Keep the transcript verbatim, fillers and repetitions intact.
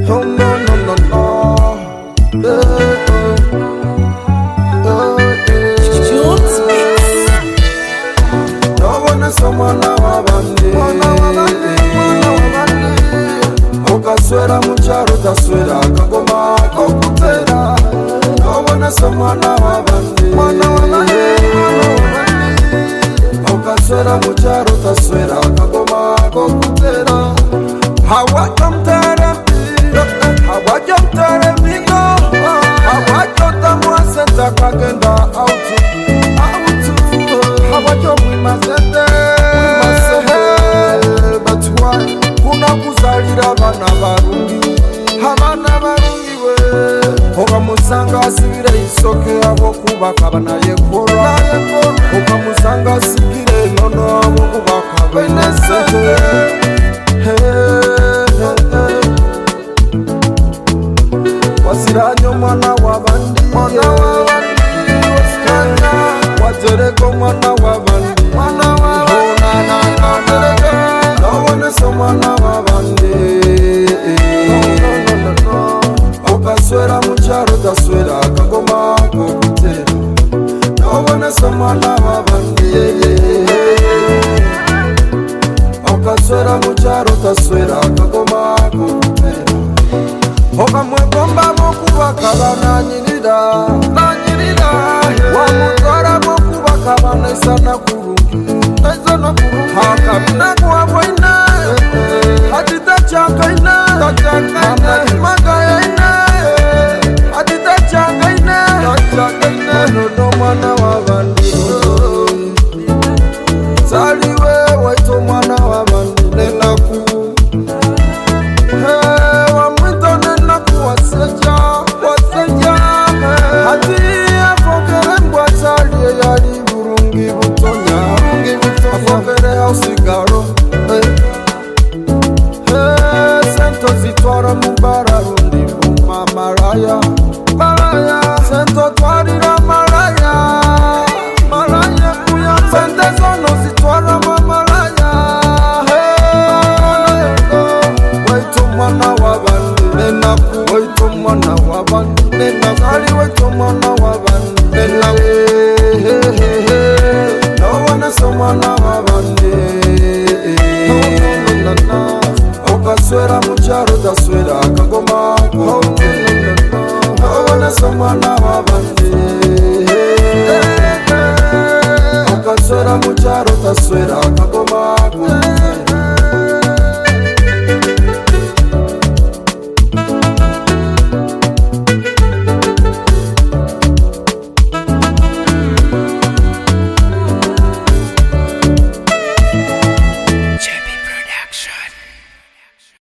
No, no, no, no, no. Eh, eh, eh, eh. Nobona somwana wabandi, ukaswera mucharo taswera kagoma kokutera. Nobona somwana wabandi, ukaswera mucharo taswera kagoma kokutera. Hawatomtere hawatomtere migo, hawatomwasenta kagenda autu autu, hawatomwimazete batwa kuna kuzalira bana barungi, abana barungi we okamusanga asibire isoke abo kubaka bana yekora, okamusanga asigire nono abo kubaka benesete. Wasiranyo mwana wabandi, mwana wabandi, wasiranya. Watereko mwana wabandi, mwana wabandi, na na na na. Nobona so mwana wabandi, no no no no. Ukaswera mucharo taswera kagoma kokutera. Nobona so mwana wabandi, ukaswera mucharo taswera kagoma kokutera. Oka mwegomba mokuba kabana nyinida, na nyinida. Wamutwara mokuba kabana isana kurungi, isana kurungi. Hakabina kuwabo ina, hadita chaka ina, hamadi magaya ina, hadita chaka ina, nono mwana wabandi. Saliwe waito mwana wabandi nenaku. Sigaro, eh, eh, sento zitwara mubara rundi buma maraya, maraya, sento twarira maraya, maraya kuya, sente zono zitwara maraya, hey, waito mwana wabandi, nenaku, waito mwana wabandi, nenaku, sali waito mwana wabandi, nenaku, hey, hey, hey, no one so mwana wabandi. Ukaswera mucharo taswera kagoma kokutera. Nobona so mwana wabandi, ukaswera mucharo taswera kagoma kokutera.